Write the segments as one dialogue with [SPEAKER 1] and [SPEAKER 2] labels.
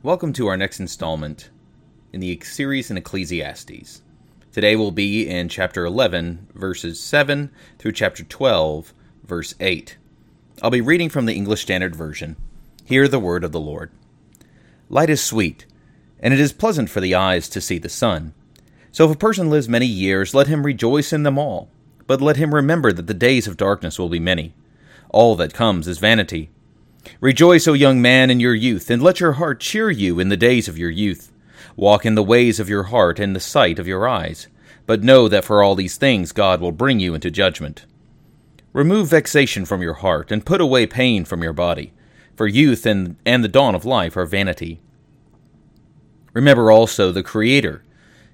[SPEAKER 1] Welcome to our next installment in the series in Ecclesiastes. Today we'll be in chapter 11, verses 7 through chapter 12, verse 8. I'll be reading from the English Standard Version. Hear the word of the Lord. Light is sweet, and it is pleasant for the eyes to see the sun. So if a person lives many years, let him rejoice in them all. But let him remember that the days of darkness will be many. All that comes is vanity. Rejoice, O young man, in your youth, and let your heart cheer you in the days of your youth. Walk in the ways of your heart and the sight of your eyes. But know that for all these things God will bring you into judgment. Remove vexation from your heart, and put away pain from your body. For youth and the dawn of life are vanity. Remember also the Creator.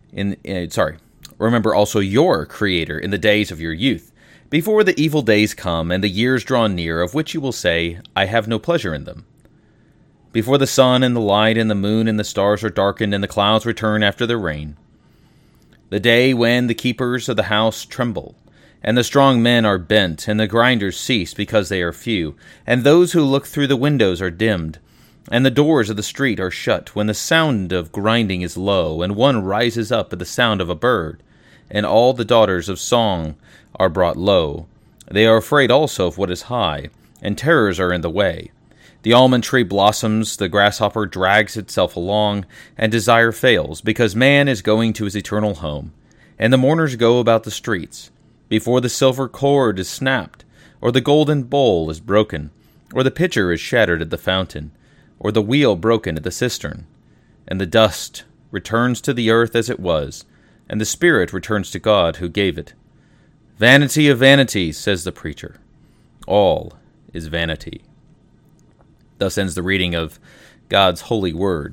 [SPEAKER 1] Remember also your Creator in the days of your youth, before the evil days come and the years draw near, of which you will say, I have no pleasure in them. Before the sun and the light and the moon and the stars are darkened and the clouds return after the rain. The day when the keepers of the house tremble, and the strong men are bent, and the grinders cease because they are few, and those who look through the windows are dimmed, and the doors of the street are shut, when the sound of grinding is low, and one rises up at the sound of a bird, and all the daughters of song are brought low. They are afraid also of what is high, and terrors are in the way. The almond tree blossoms, the grasshopper drags itself along, and desire fails, because man is going to his eternal home. And the mourners go about the streets, before the silver cord is snapped, or the golden bowl is broken, or the pitcher is shattered at the fountain, or the wheel broken at the cistern. And the dust returns to the earth as it was, and the spirit returns to God who gave it. Vanity of vanities, says the preacher. All is vanity. Thus ends the reading of God's holy word.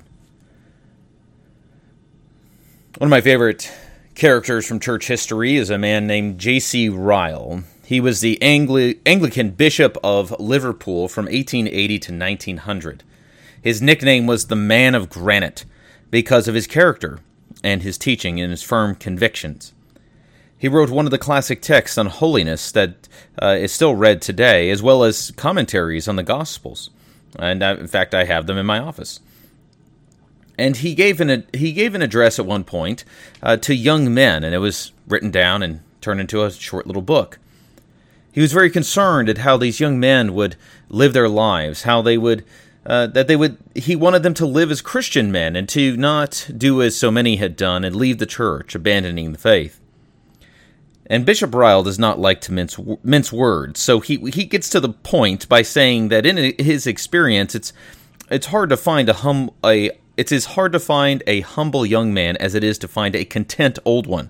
[SPEAKER 1] One of my favorite characters from church history is a man named J.C. Ryle. He was the Anglican Bishop of Liverpool from 1880 to 1900. His nickname was the Man of Granite because of his character and his teaching and his firm convictions. He wrote one of the classic texts on holiness that is still read today, as well as commentaries on the Gospels. And in fact, I have them in my office. And he gave an address at one point to young men, and it was written down and turned into a short little book. He was very concerned at how these young men would live their lives, how they would he wanted them to live as Christian men and to not do as so many had done and leave the church, abandoning the faith. And Bishop Ryle does not like to mince words, so he gets to the point by saying that in his experience, it's hard to find it's as hard to find a humble young man as it is to find a content old one.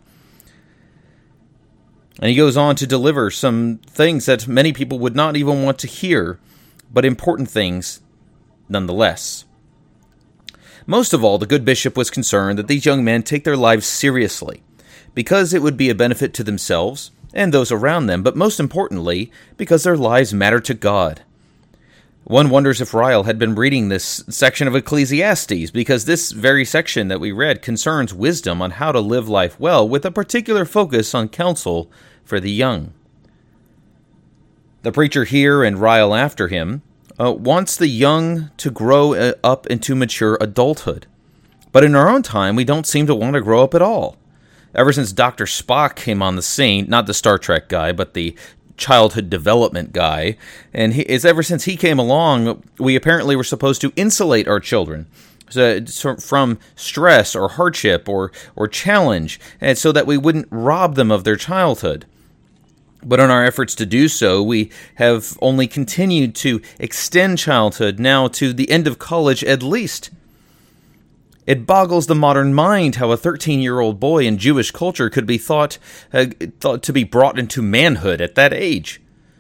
[SPEAKER 1] And he goes on to deliver some things that many people would not even want to hear, but important things nonetheless. Most of all, the good bishop was concerned that these young men take their lives seriously, because it would be a benefit to themselves and those around them, but most importantly, because their lives matter to God. One wonders if Ryle had been reading this section of Ecclesiastes, because this very section that we read concerns wisdom on how to live life well, with a particular focus on counsel for the young. The preacher here, and Ryle after him, wants the young to grow up into mature adulthood. But in our own time, we don't seem to want to grow up at all. Ever since Dr. Spock came on the scene, not the Star Trek guy, but the childhood development guy, and ever since he came along, we apparently were supposed to insulate our children from stress or hardship or challenge, and so that we wouldn't rob them of their childhood. But in our efforts to do so, we have only continued to extend childhood now to the end of college at least. It boggles the modern mind how a 13-year-old boy in Jewish culture could be thought to be brought into manhood at that age.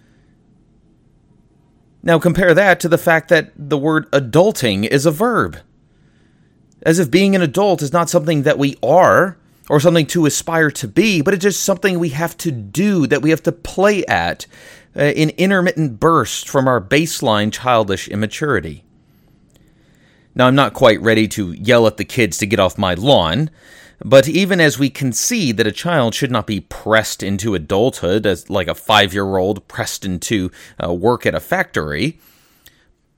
[SPEAKER 1] Now compare that to the fact that the word adulting is a verb. As if being an adult is not something that we are, or something to aspire to be, but it's just something we have to do, that we have to play at in intermittent bursts from our baseline childish immaturity. Now, I'm not quite ready to yell at the kids to get off my lawn, but even as we concede that a child should not be pressed into adulthood as like a 5-year-old pressed into work at a factory,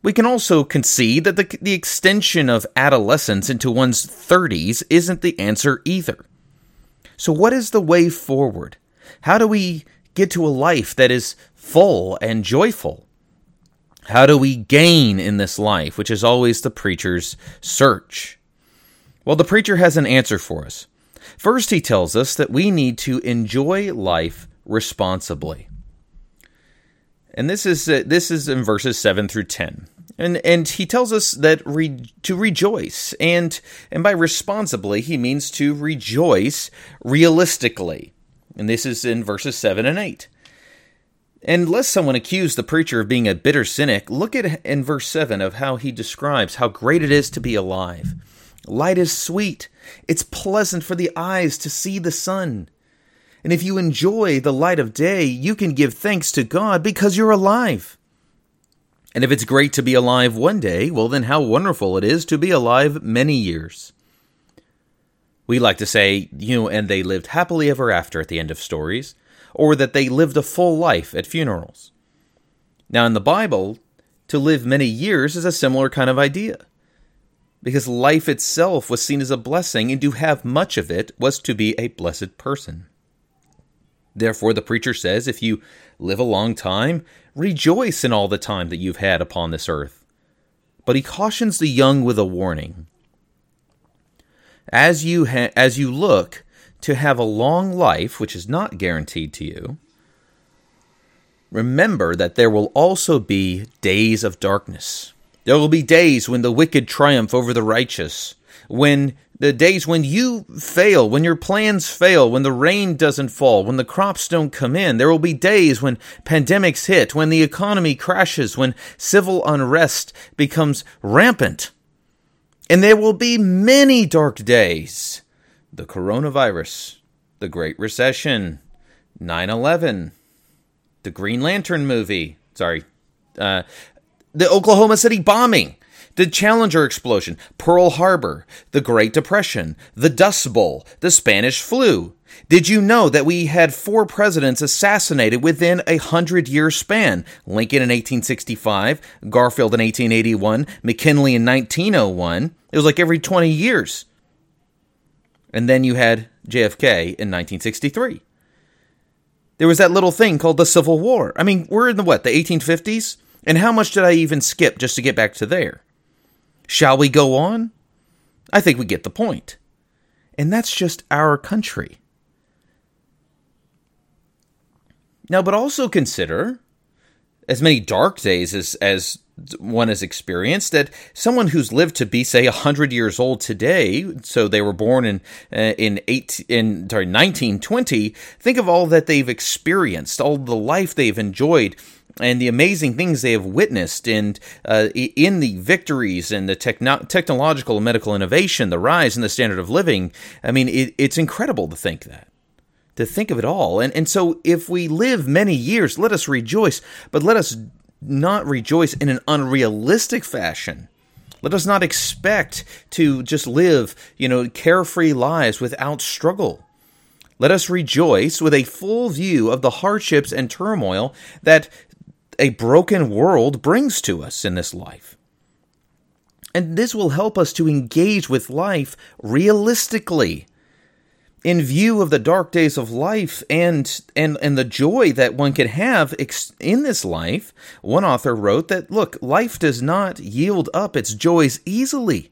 [SPEAKER 1] We can also concede that the extension of adolescence into one's 30s isn't the answer either. So what is the way forward? How do we get to a life that is full and joyful? How do we gain in this life, which is always the preacher's search? Well, the preacher has an answer for us. First, he tells us that we need to enjoy life responsibly. And this is in verses 7 through 10. And he tells us that to rejoice. And by responsibly, he means to rejoice realistically. And this is in verses 7 and 8. And lest someone accuse the preacher of being a bitter cynic, look at in verse 7 of how he describes how great it is to be alive. Light is sweet. It's pleasant for the eyes to see the sun. And if you enjoy the light of day, you can give thanks to God because you're alive. And if it's great to be alive one day, well then how wonderful it is to be alive many years. We like to say, and they lived happily ever after at the end of stories, or that they lived a full life at funerals. Now in the Bible, to live many years is a similar kind of idea, because life itself was seen as a blessing, and to have much of it was to be a blessed person. Therefore, the preacher says, if you live a long time, rejoice in all the time that you've had upon this earth. But he cautions the young with a warning. As you look to have a long life, which is not guaranteed to you, remember that there will also be days of darkness. There will be days when the wicked triumph over the righteous, when the days when you fail, when your plans fail, when the rain doesn't fall, when the crops don't come in. There will be days when pandemics hit, when the economy crashes, when civil unrest becomes rampant. And there will be many dark days. The coronavirus, the Great Recession, 9/11, the Green Lantern movie, the Oklahoma City bombing, the Challenger explosion, Pearl Harbor, the Great Depression, the Dust Bowl, the Spanish flu. Did you know that we had 4 presidents assassinated within a 100-year span? Lincoln in 1865, Garfield in 1881, McKinley in 1901. It was like every 20 years. And then you had JFK in 1963. There was that little thing called the Civil War. I mean, we're in the 1850s? And how much did I even skip just to get back to there? Shall we go on? I think we get the point. And that's just our country. Now, but also consider, as many dark days as one has experienced, that someone who's lived to be, say, 100 years old today, so they were born in 1920, think of all that they've experienced, all the life they've enjoyed, and the amazing things they have witnessed in the victories and the technological and medical innovation, the rise in the standard of living. I mean, it's incredible to think that. To think of it all. And so if we live many years, let us rejoice, but let us not rejoice in an unrealistic fashion. Let us not expect to just live, carefree lives without struggle. Let us rejoice with a full view of the hardships and turmoil that a broken world brings to us in this life. And this will help us to engage with life realistically, in view of the dark days of life and the joy that one can have in this life. One author wrote that, look, life does not yield up its joys easily.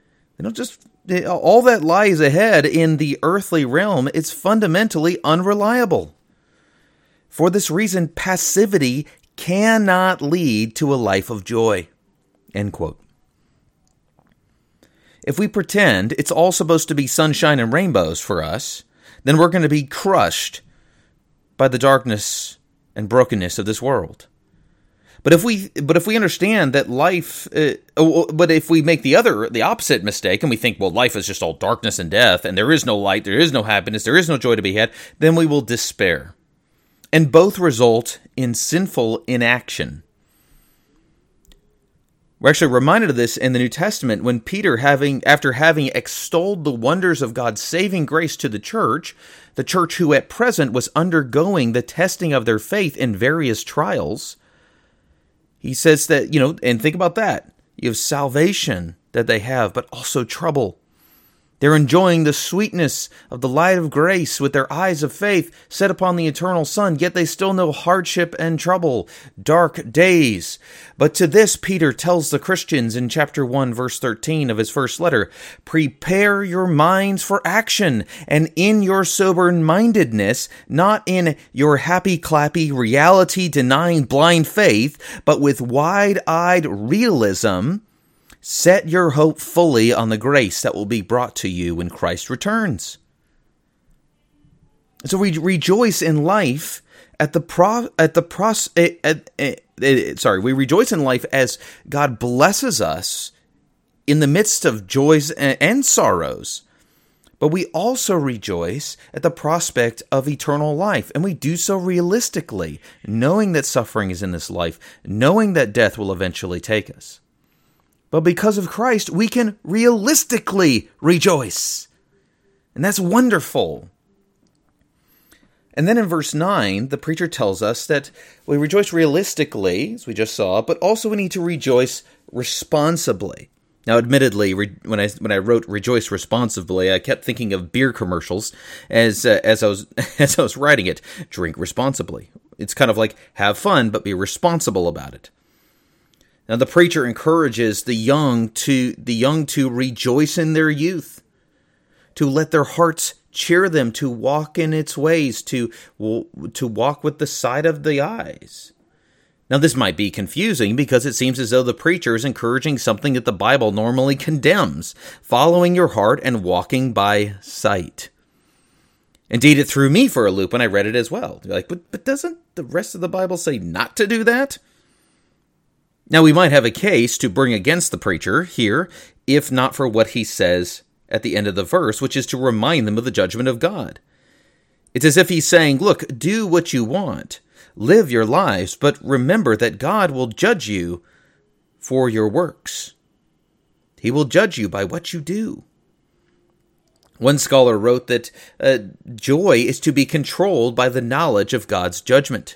[SPEAKER 1] All that lies ahead in the earthly realm is fundamentally unreliable. For this reason, passivity cannot lead to a life of joy. End quote. If we pretend it's all supposed to be sunshine and rainbows for us, then we're going to be crushed by the darkness and brokenness of this world. But if we understand that life, but if we make the opposite mistake and we think, well, life is just all darkness and death, and there is no light, there is no happiness, there is no joy to be had, then we will despair. And both result in sinful inaction. We're actually reminded of this in the New Testament when Peter, after having extolled the wonders of God's saving grace to the church who at present was undergoing the testing of their faith in various trials, He says that, and think about that. You have salvation that they have, but also trouble. They're enjoying the sweetness of the light of grace with their eyes of faith set upon the eternal Son, yet they still know hardship and trouble, dark days. But to this, Peter tells the Christians in chapter 1, verse 13 of his first letter, prepare your minds for action, and in your sober-mindedness, not in your happy-clappy, reality-denying blind faith, but with wide-eyed realism, set your hope fully on the grace that will be brought to you when Christ returns. So we rejoice in life we rejoice in life as God blesses us in the midst of joys and sorrows. But we also rejoice at the prospect of eternal life, and we do so realistically, knowing that suffering is in this life, knowing that death will eventually take us. But because of Christ, we can realistically rejoice. And that's wonderful. And then in verse 9, the preacher tells us that we rejoice realistically, as we just saw, but also we need to rejoice responsibly. Now, admittedly, when I wrote rejoice responsibly, I kept thinking of beer commercials as I was writing it. Drink responsibly. It's kind of like have fun, but be responsible about it. Now, the preacher encourages the young to rejoice in their youth, to let their hearts cheer them, to walk in its ways, to walk with the sight of the eyes. Now, this might be confusing because it seems as though the preacher is encouraging something that the Bible normally condemns, following your heart and walking by sight. Indeed, it threw me for a loop when I read it as well. You're like, but doesn't the rest of the Bible say not to do that? Now, we might have a case to bring against the preacher here, if not for what he says at the end of the verse, which is to remind them of the judgment of God. It's as if he's saying, look, do what you want, live your lives, but remember that God will judge you for your works. He will judge you by what you do. One scholar wrote that joy is to be controlled by the knowledge of God's judgment.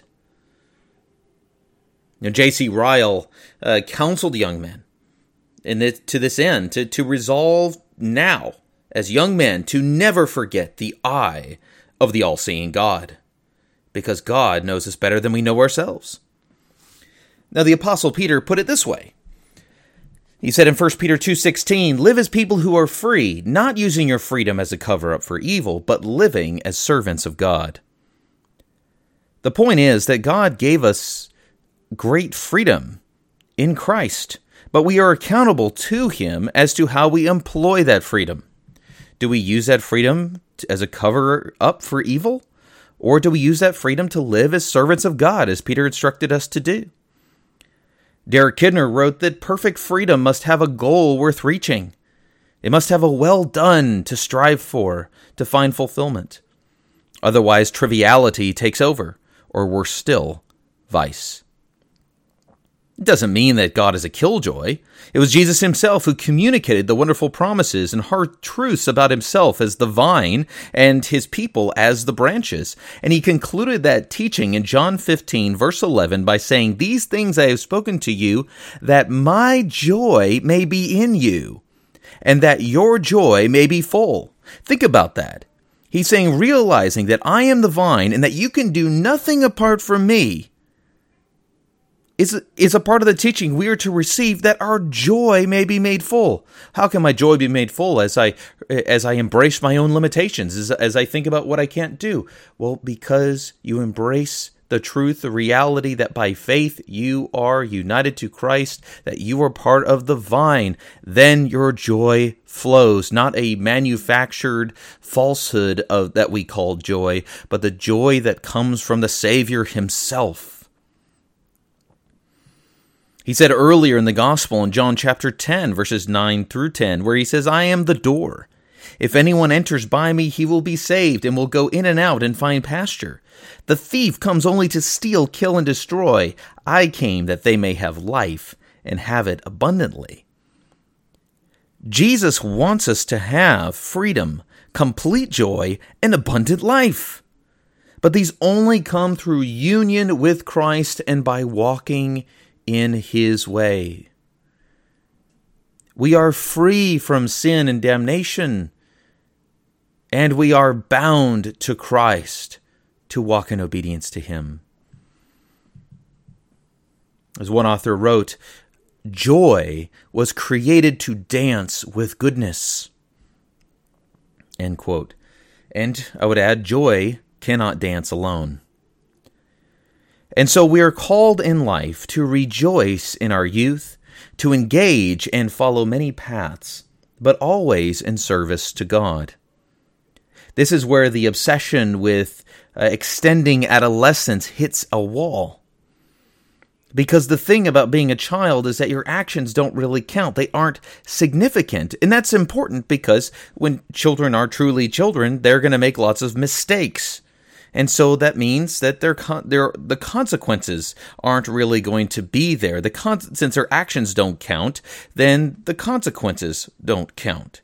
[SPEAKER 1] J.C. Ryle counseled young men to this end, to resolve now, as young men, to never forget the eye of the all-seeing God, because God knows us better than we know ourselves. Now, the Apostle Peter put it this way. He said in 1 Peter 2:16, live as people who are free, not using your freedom as a cover-up for evil, but living as servants of God. The point is that God gave us great freedom in Christ, but we are accountable to Him as to how we employ that freedom. Do we use that freedom as a cover-up for evil? Or do we use that freedom to live as servants of God, as Peter instructed us to do? Derek Kidner wrote that perfect freedom must have a goal worth reaching. It must have a well done to strive for, to find fulfillment. Otherwise, triviality takes over, or worse still, vice. It doesn't mean that God is a killjoy. It was Jesus himself who communicated the wonderful promises and hard truths about himself as the vine and his people as the branches. And he concluded that teaching in John 15, verse 11, by saying, these things I have spoken to you, that my joy may be in you, and that your joy may be full. Think about that. He's saying, realizing that I am the vine and that you can do nothing apart from me, is a part of the teaching we are to receive, that our joy may be made full. How can my joy be made full as I embrace my own limitations, as I think about what I can't do? Well, because you embrace the truth, the reality that by faith you are united to Christ, that you are part of the vine, then your joy flows. Not a manufactured falsehood of that we call joy, but the joy that comes from the Savior himself. He said earlier in the gospel in John chapter 10, verses 9 through 10, where he says, I am the door. If anyone enters by me, he will be saved and will go in and out and find pasture. The thief comes only to steal, kill, and destroy. I came that they may have life and have it abundantly. Jesus wants us to have freedom, complete joy, and abundant life. But these only come through union with Christ and by walking in his way. We are free from sin and damnation, and we are bound to Christ to walk in obedience to him. As one author wrote, joy was created to dance with goodness. End quote. And I would add, joy cannot dance alone. And so we are called in life to rejoice in our youth, to engage and follow many paths, but always in service to God. This is where the obsession with extending adolescence hits a wall. Because the thing about being a child is that your actions don't really count. They aren't significant. And that's important because when children are truly children, they're going to make lots of mistakes. And so that means that the consequences aren't really going to be there. Since their actions don't count, then the consequences don't count.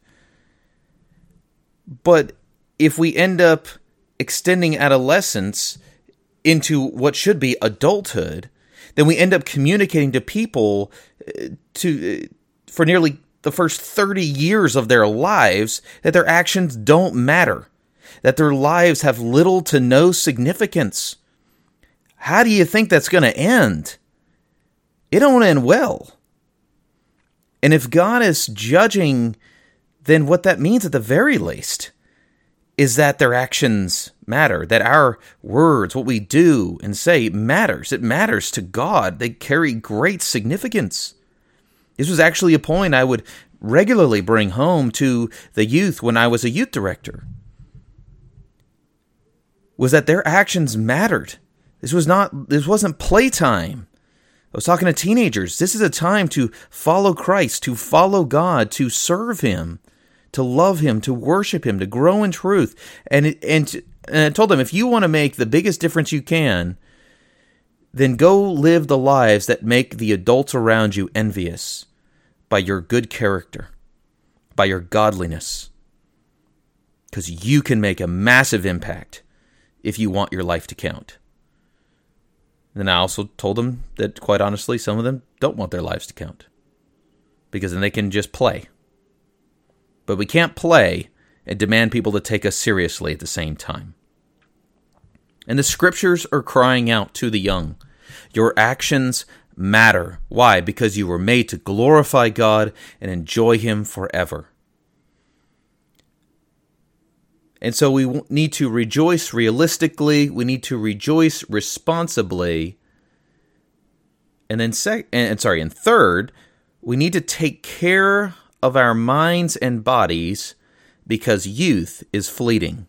[SPEAKER 1] But if we end up extending adolescence into what should be adulthood, then we end up communicating to people for nearly the first 30 years of their lives that their actions don't matter, that their lives have little to no significance. How do you think that's going to end? It don't end well. And if God is judging, then what that means at the very least is that their actions matter, that our words, what we do and say matters. It matters to God. They carry great significance. This was actually a point I would regularly bring home to the youth when I was a youth director, was that their actions mattered. This wasn't playtime. I was talking to teenagers. This is a time to follow Christ, to follow God, to serve him, to love him, to worship him, to grow in truth. And I told them, if you want to make the biggest difference you can, then go live the lives that make the adults around you envious by your good character, by your godliness. Because you can make a massive impact if you want your life to count. Then I also told them that, quite honestly, some of them don't want their lives to count, because then they can just play. But we can't play and demand people to take us seriously at the same time. And the scriptures are crying out to the young. Your actions matter. Why? Because you were made to glorify God and enjoy him forever. And so we need to rejoice realistically. We need to rejoice responsibly. And third, we need to take care of our minds and bodies, because youth is fleeting.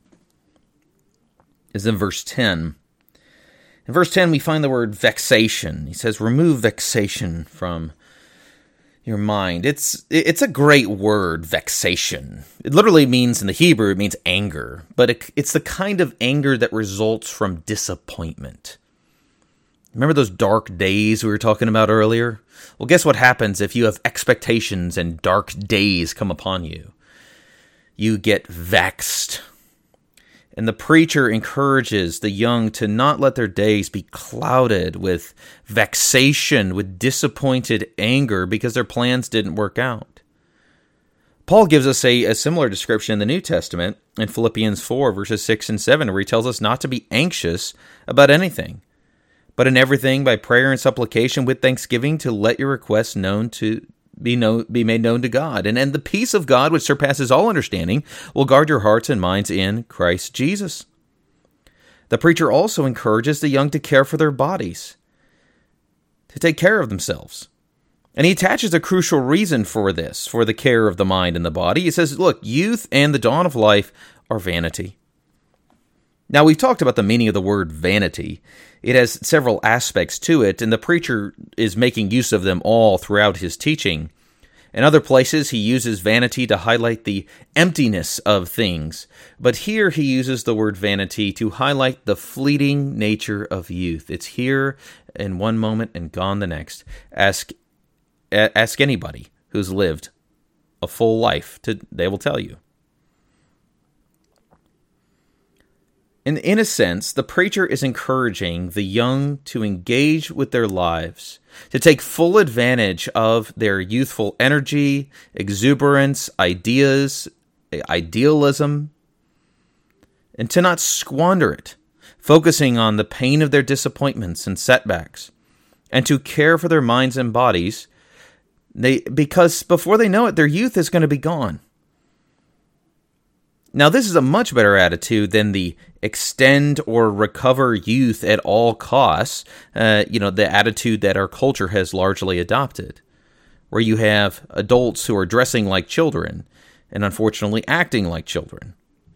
[SPEAKER 1] Is in verse 10. In verse 10, we find the word vexation. He says, remove vexation from your mind. It's a great word, vexation. It literally means, in the Hebrew, it means anger. But it's the kind of anger that results from disappointment. Remember those dark days we were talking about earlier? Well, guess what happens if you have expectations and dark days come upon you? You get vexed. And the preacher encourages the young to not let their days be clouded with vexation, with disappointed anger, because their plans didn't work out. Paul gives us a similar description in the New Testament in Philippians 4, verses 6 and 7, where he tells us not to be anxious about anything, but in everything by prayer and supplication with thanksgiving to let your requests be made known to God. And the peace of God, which surpasses all understanding, will guard your hearts and minds in Christ Jesus. The preacher also encourages the young to care for their bodies, to take care of themselves. And he attaches a crucial reason for this, for the care of the mind and the body. He says, look, youth and the dawn of life are vanity. Now, we've talked about the meaning of the word vanity. It has several aspects to it, and the preacher is making use of them all throughout his teaching. In other places, he uses vanity to highlight the emptiness of things. But here he uses the word vanity to highlight the fleeting nature of youth. It's here in one moment and gone the next. Ask anybody who's lived a full life, they will tell you. In a sense, the preacher is encouraging the young to engage with their lives, to take full advantage of their youthful energy, exuberance, ideas, idealism, and to not squander it, focusing on the pain of their disappointments and setbacks, and to care for their minds and bodies, because before they know it, their youth is going to be gone. Now, this is a much better attitude than the extend or recover youth at all costs, the attitude that our culture has largely adopted, where you have adults who are dressing like children and unfortunately acting like children.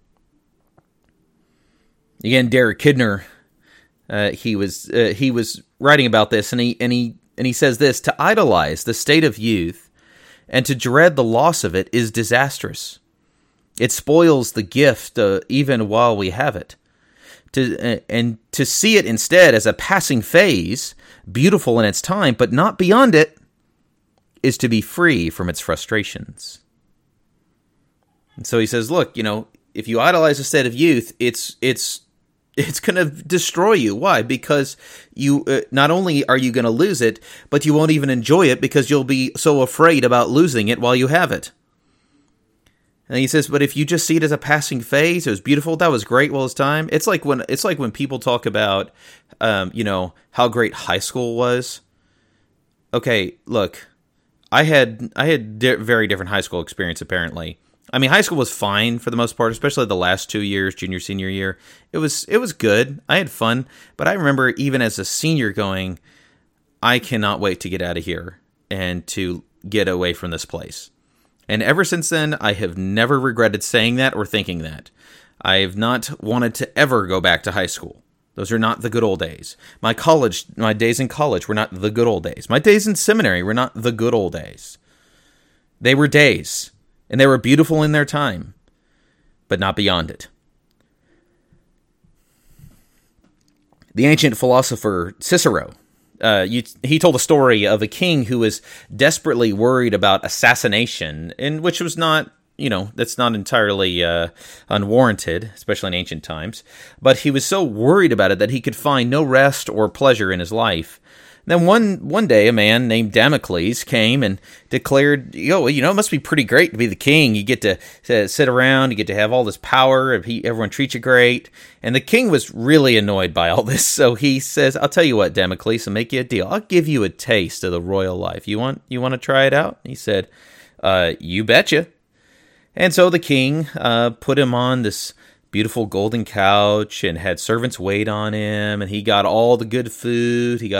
[SPEAKER 1] Again, Derek Kidner, he was writing about this, and he says this: to idolize the state of youth and to dread the loss of it is disastrous. It spoils the gift even while we have it. And to see it instead as a passing phase, beautiful in its time, but not beyond it, is to be free from its frustrations. And so he says, look, if you idolize the state of youth, it's going to destroy you. Why? Because you not only are you going to lose it, but you won't even enjoy it because you'll be so afraid about losing it while you have it. And he says, but if you just see it as a passing phase, it was beautiful, that was great while it's time. It's like when people talk about, how great high school was. Okay, look, I had very different high school experience. Apparently, I mean, high school was fine for the most part, especially the last 2 years, junior, senior year. It was good. I had fun, but I remember even as a senior going, I cannot wait to get out of here and to get away from this place. And ever since then, I have never regretted saying that or thinking that. I have not wanted to ever go back to high school. Those are not the good old days. My days in college were not the good old days. My days in seminary were not the good old days. They were days, and they were beautiful in their time, but not beyond it. The ancient philosopher Cicero, he told a story of a king who was desperately worried about assassination, and which was not, that's not entirely unwarranted, especially in ancient times. But he was so worried about it that he could find no rest or pleasure in his life. Then one day, a man named Damocles came and declared, it must be pretty great to be the king. You get to sit around, you get to have all this power, everyone treats you great. And the king was really annoyed by all this, so he says, I'll tell you what, Damocles, I'll make you a deal. I'll give you a taste of the royal life. You want to try it out? He said, you betcha. And so the king put him on this beautiful golden couch and had servants wait on him, and he got all the good food. He got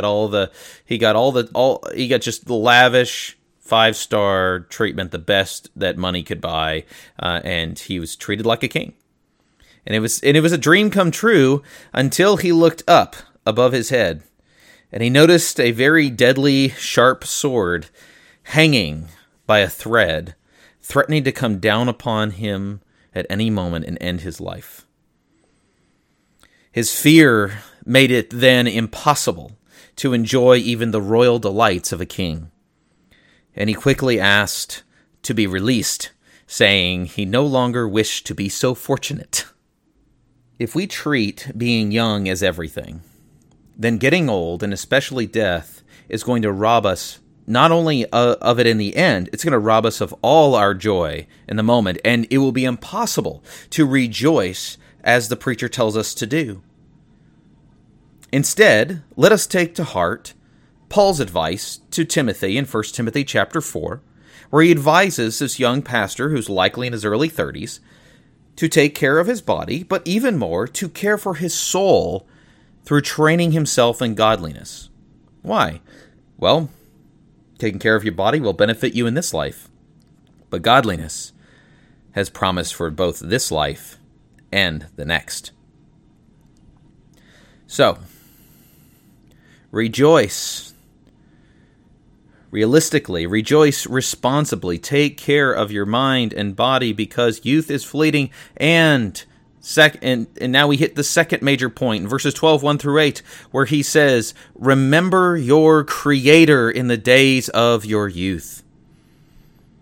[SPEAKER 1] just the lavish 5-star treatment, the best that money could buy, and he was treated like a king. And it was a dream come true until he looked up above his head, and he noticed a very deadly, sharp sword hanging by a thread, threatening to come down upon him at any moment and end his life. His fear made it then impossible to enjoy even the royal delights of a king, and he quickly asked to be released, saying he no longer wished to be so fortunate. If we treat being young as everything, then getting old, and especially death, is going to rob us not only of it in the end, it's going to rob us of all our joy in the moment, and it will be impossible to rejoice as the preacher tells us to do. Instead, let us take to heart Paul's advice to Timothy in 1 Timothy chapter 4, where he advises this young pastor who's likely in his early 30s to take care of his body, but even more, to care for his soul through training himself in godliness. Why? Well, taking care of your body will benefit you in this life, but godliness has promise for both this life and the next. So, rejoice realistically, rejoice responsibly, take care of your mind and body because youth is fleeting. And now we hit the second major point in verses 12, 1 through 8, where he says, remember your Creator in the days of your youth.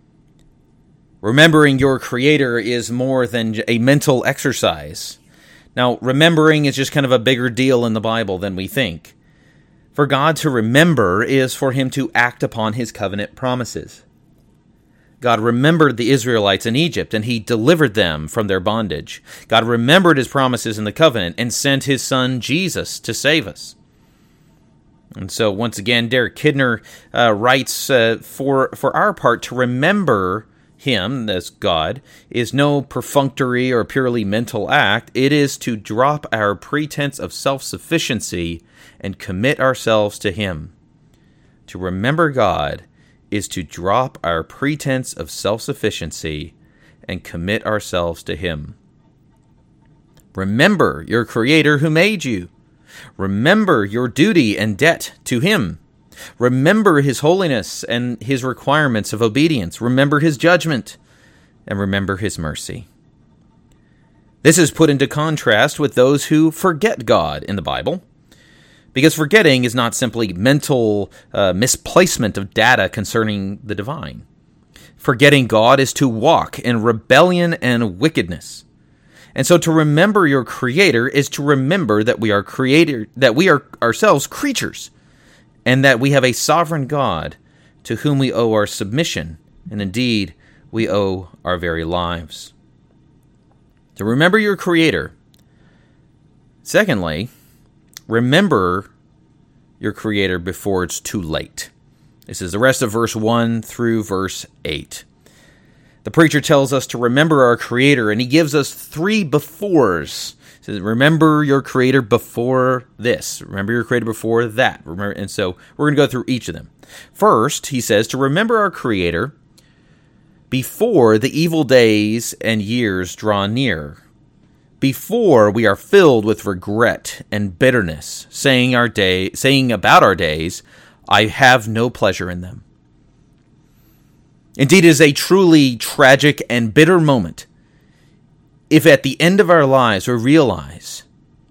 [SPEAKER 1] Remembering your Creator is more than a mental exercise. Now, remembering is just kind of a bigger deal in the Bible than we think. For God to remember is for him to act upon his covenant promises. God remembered the Israelites in Egypt, and he delivered them from their bondage. God remembered his promises in the covenant and sent his son Jesus to save us. And so, once again, Derek Kidner writes, for our part, to remember him, as God, is no perfunctory or purely mental act. It is to drop our pretense of self-sufficiency and commit ourselves to him. To remember God is to drop our pretense of self-sufficiency and commit ourselves to him. Remember your Creator who made you. Remember your duty and debt to him. Remember his holiness and his requirements of obedience. Remember his judgment, and remember his mercy. This is put into contrast with those who forget God in the Bible, because forgetting is not simply mental misplacement of data concerning the divine. Forgetting God is to walk in rebellion and wickedness. And so to remember your Creator is to remember that we are ourselves creatures, and that we have a sovereign God to whom we owe our submission, and indeed, we owe our very lives. To remember your Creator. Secondly, remember your Creator before it's too late. This is the rest of verse 1 through verse 8. The preacher tells us to remember our Creator, and he gives us 3 befores. He says, remember your Creator before this. Remember your Creator before that. And so we're going to go through each of them. First, he says to remember our Creator before the evil days and years draw near, before we are filled with regret and bitterness, saying about our days, I have no pleasure in them. Indeed, it is a truly tragic and bitter moment if at the end of our lives we realize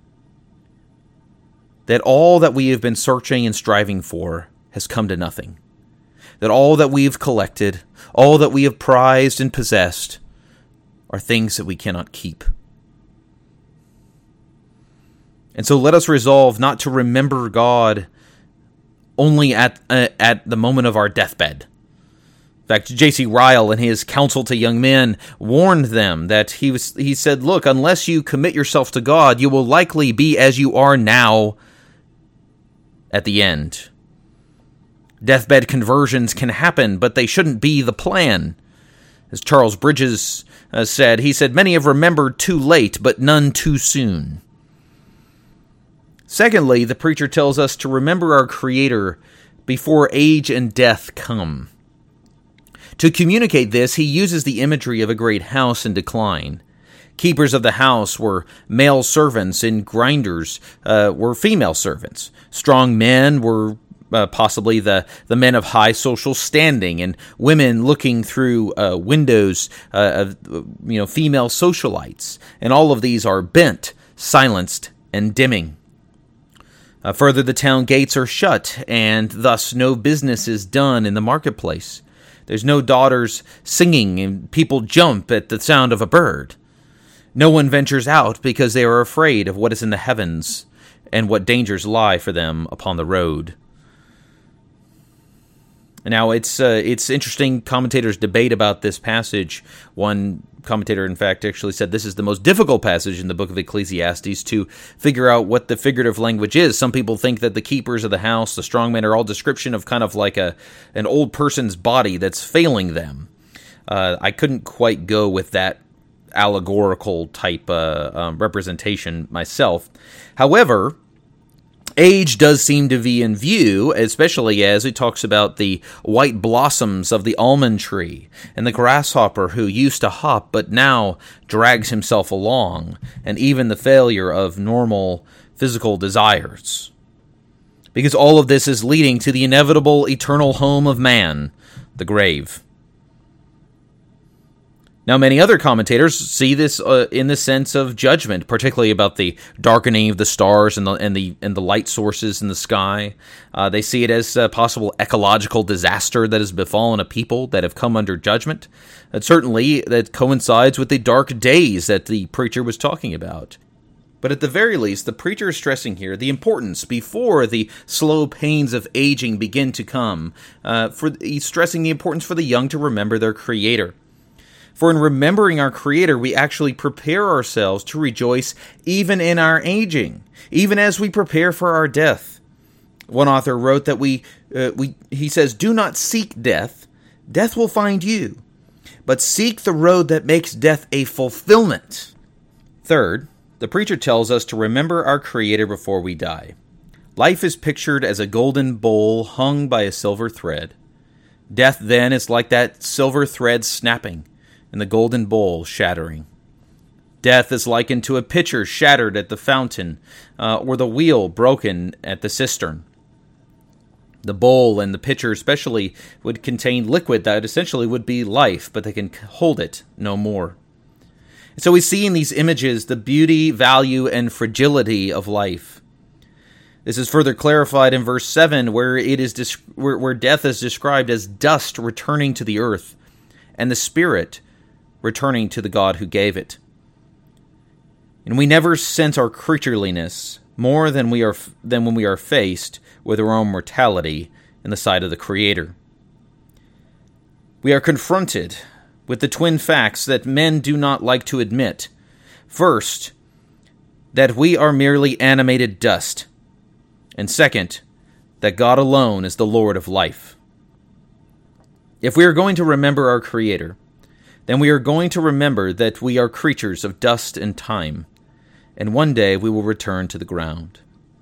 [SPEAKER 1] that all that we have been searching and striving for has come to nothing. That all that we've collected, all that we have prized and possessed, are things that we cannot keep. And so let us resolve not to remember God only at the moment of our deathbed. In fact, J.C. Ryle, in his Counsel to Young Men, warned them that he said, look, unless you commit yourself to God, you will likely be as you are now at the end. Deathbed conversions can happen, but they shouldn't be the plan. As Charles Bridges said, he said, many have remembered too late, but none too soon. Secondly, the preacher tells us to remember our Creator before age and death come. To communicate this, he uses the imagery of a great house in decline. Keepers of the house were male servants, and grinders were female servants. Strong men were possibly the men of high social standing, and women looking through windows of female socialites. And all of these are bent, silenced, and dimming. Further, the town gates are shut, and thus no business is done in the marketplace. There's no daughters singing, and people jump at the sound of a bird. No one ventures out because they are afraid of what is in the heavens and what dangers lie for them upon the road. Now, it's interesting. Commentators debate about this passage. One commentator, in fact, actually said this is the most difficult passage in the book of Ecclesiastes to figure out what the figurative language is. Some people think that the keepers of the house, the strong men, are all description of kind of like an old person's body that's failing them. I couldn't quite go with that allegorical type representation myself. However, age does seem to be in view, especially as it talks about the white blossoms of the almond tree and the grasshopper who used to hop but now drags himself along, and even the failure of normal physical desires. Because all of this is leading to the inevitable eternal home of man, the grave. Now, many other commentators see this in the sense of judgment, particularly about the darkening of the stars and the light sources in the sky. They see it as a possible ecological disaster that has befallen a people that have come under judgment. And certainly, that coincides with the dark days that the preacher was talking about. But at the very least, the preacher is stressing here the importance before the slow pains of aging begin to come. He's stressing the importance for the young to remember their Creator. For in remembering our Creator, we actually prepare ourselves to rejoice even in our aging, even as we prepare for our death. One author wrote that he says, "Do not seek death. Death will find you. But seek the road that makes death a fulfillment." Third, the preacher tells us to remember our Creator before we die. Life is pictured as a golden bowl hung by a silver thread. Death then is like that silver thread snapping and the golden bowl shattering. Death is likened to a pitcher shattered at the fountain, or the wheel broken at the cistern. The bowl and the pitcher especially would contain liquid that essentially would be life, but they can hold it no more. So we see in these images the beauty, value, and fragility of life. This is further clarified in verse 7, where where death is described as dust returning to the earth, and the spirit returning to the God who gave it. And we never sense our creatureliness more than when we are faced with our own mortality in the sight of the Creator. We are confronted with the twin facts that men do not like to admit. First, that we are merely animated dust. And second, that God alone is the Lord of life. If we are going to remember our Creator, then we are going to remember that we are creatures of dust and time, and one day we will return to the ground.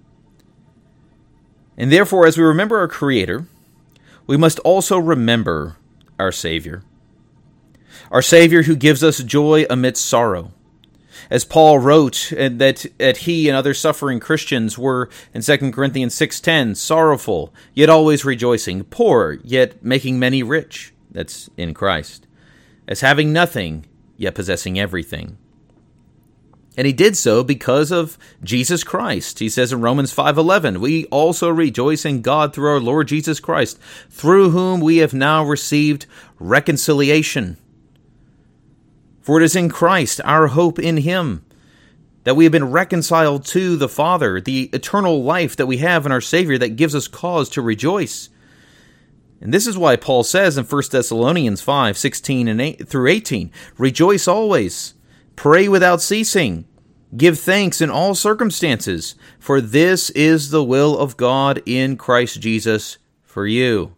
[SPEAKER 1] And therefore, as we remember our Creator, we must also remember our Savior. Our Savior who gives us joy amidst sorrow. As Paul wrote that he and other suffering Christians were, in 2 Corinthians 6:10, sorrowful, yet always rejoicing, poor, yet making many rich, that's in Christ, as having nothing, yet possessing everything. And he did so because of Jesus Christ. He says in Romans 5:11, "We also rejoice in God through our Lord Jesus Christ, through whom we have now received reconciliation." For it is in Christ, our hope in Him, that we have been reconciled to the Father, the eternal life that we have in our Savior that gives us cause to rejoice. And this is why Paul says in 1 Thessalonians 5:16 through 18, "Rejoice always, pray without ceasing, give thanks in all circumstances, for this is the will of God in Christ Jesus for you."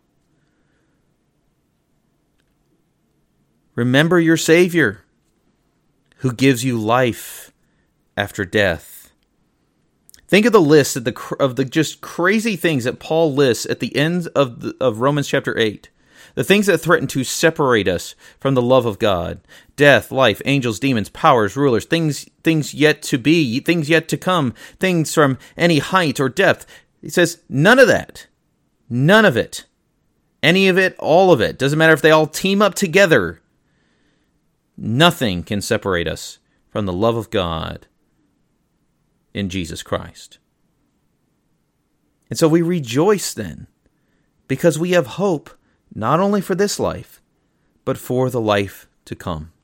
[SPEAKER 1] Remember your Savior, who gives you life after death. Think of the list of the just crazy things that Paul lists at the end of Romans chapter 8. The things that threaten to separate us from the love of God. Death, life, angels, demons, powers, rulers, things yet to be, things yet to come, things from any height or depth. He says, none of that. None of it. Any of it, all of it. Doesn't matter if they all team up together. Nothing can separate us from the love of God in Jesus Christ. And so we rejoice then, because we have hope not only for this life, but for the life to come.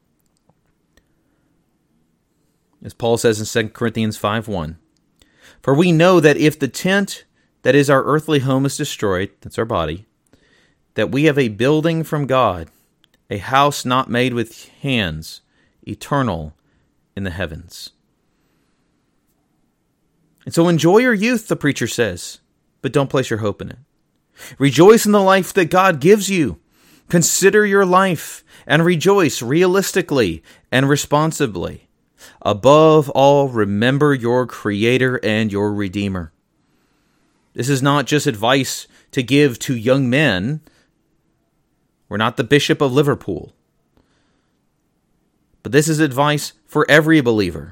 [SPEAKER 1] As Paul says in 2 Corinthians 5:1, "For we know that if the tent that is our earthly home is destroyed," that's our body, "that we have a building from God, a house not made with hands, eternal in the heavens." And so enjoy your youth, the preacher says, but don't place your hope in it. Rejoice in the life that God gives you. Consider your life and rejoice realistically and responsibly. Above all, remember your Creator and your Redeemer. This is not just advice to give to young men. We're not the Bishop of Liverpool. But this is advice for every believer.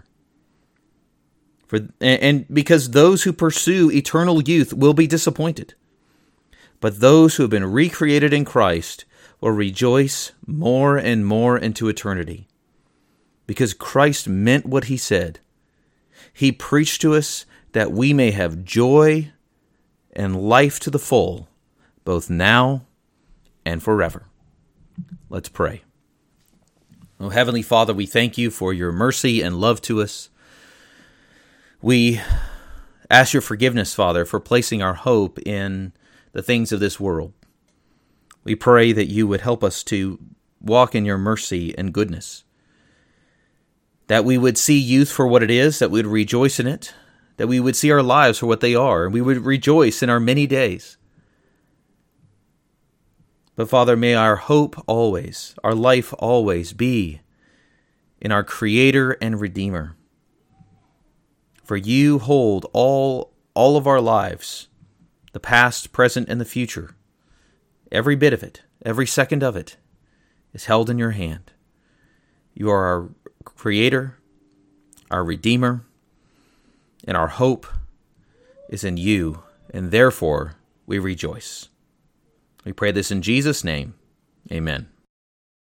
[SPEAKER 1] And because those who pursue eternal youth will be disappointed. But those who have been recreated in Christ will rejoice more and more into eternity. Because Christ meant what He said. He preached to us that we may have joy and life to the full, both now and forever. Let's pray. Oh, Heavenly Father, we thank You for Your mercy and love to us. We ask your forgiveness, Father, for placing our hope in the things of this world. We pray that you would help us to walk in your mercy and goodness, that we would see youth for what it is, that we would rejoice in it, that we would see our lives for what they are, and we would rejoice in our many days. But Father, may our hope always, our life always be in our Creator and Redeemer. For you hold all of our lives, the past, present, and the future. Every bit of it, every second of it, is held in your hand. You are our Creator, our Redeemer, and our hope is in you, and therefore we rejoice. We pray this in Jesus' name. Amen.